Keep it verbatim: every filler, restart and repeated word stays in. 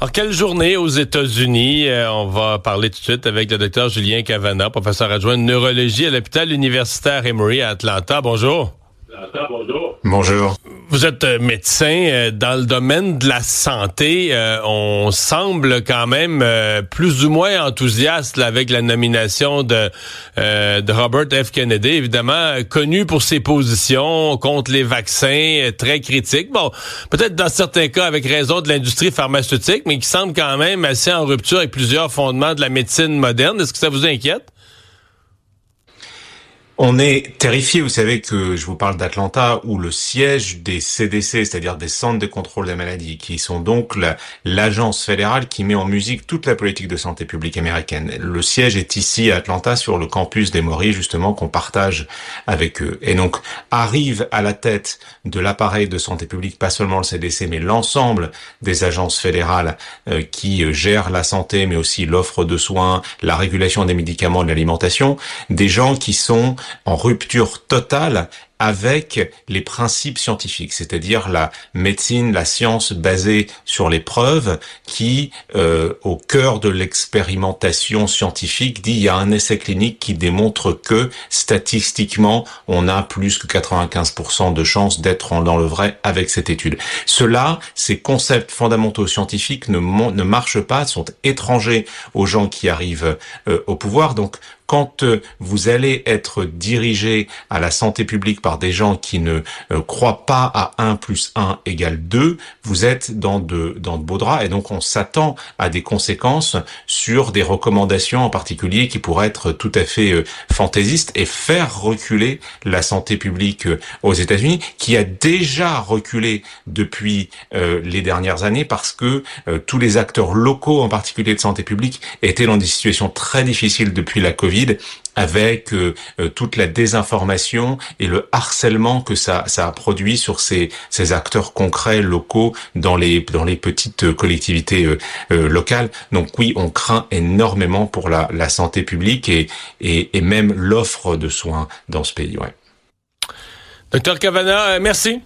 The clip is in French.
Alors, quelle journée aux États-Unis? Euh, on va parler tout de suite avec le docteur Julien Cavana, professeur adjoint de neurologie à l'hôpital universitaire Emory à Atlanta. Bonjour. Atlanta, bonjour. Bonjour. Vous êtes médecin euh, dans le domaine de la santé. Euh, on semble quand même euh, plus ou moins enthousiaste là, avec la nomination de, euh, de Robert F. Kennedy, évidemment connu pour ses positions contre les vaccins, euh, très critiques. Bon, peut-être dans certains cas avec raison de l'industrie pharmaceutique, mais qui semble quand même assez en rupture avec plusieurs fondements de la médecine moderne. Est-ce que ça vous inquiète? On est terrifié, vous savez que je vous parle d'Atlanta où le siège des C D C, c'est-à-dire des centres de contrôle des maladies, qui sont donc la, l'agence fédérale qui met en musique toute la politique de santé publique américaine. Le siège est ici à Atlanta sur le campus d'Emory justement qu'on partage avec eux. Et donc arrive à la tête de l'appareil de santé publique, pas seulement le C D C, mais l'ensemble des agences fédérales euh, qui euh, gèrent la santé, mais aussi l'offre de soins, la régulation des médicaments, de l'alimentation, des gens qui sont en rupture totale avec les principes scientifiques, c'est-à-dire la médecine, la science basée sur les preuves, qui, euh, au cœur de l'expérimentation scientifique, dit il y a un essai clinique qui démontre que, statistiquement, on a plus que quatre-vingt-quinze pour cent de chances d'être dans le vrai avec cette étude. Cela, ces concepts fondamentaux scientifiques ne, ne marchent pas, sont étrangers aux gens qui arrivent euh, au pouvoir, donc quand euh, vous allez être dirigé à la santé publique par des gens qui ne euh, croient pas à un plus un égale deux, vous êtes dans de, dans de beaux draps et donc on s'attend à des conséquences sur des recommandations en particulier qui pourraient être tout à fait euh, fantaisistes et faire reculer la santé publique euh, aux États-Unis qui a déjà reculé depuis euh, les dernières années parce que euh, tous les acteurs locaux en particulier de santé publique étaient dans des situations très difficiles depuis la Covid avec euh, euh, toute la désinformation et le harcèlement que ça ça a produit sur ces ces acteurs concrets locaux dans les dans les petites collectivités euh, euh, locales. Donc oui, on craint énormément pour la la santé publique et et, et même l'offre de soins dans ce pays. Ouais. Docteur Cavana, euh, merci.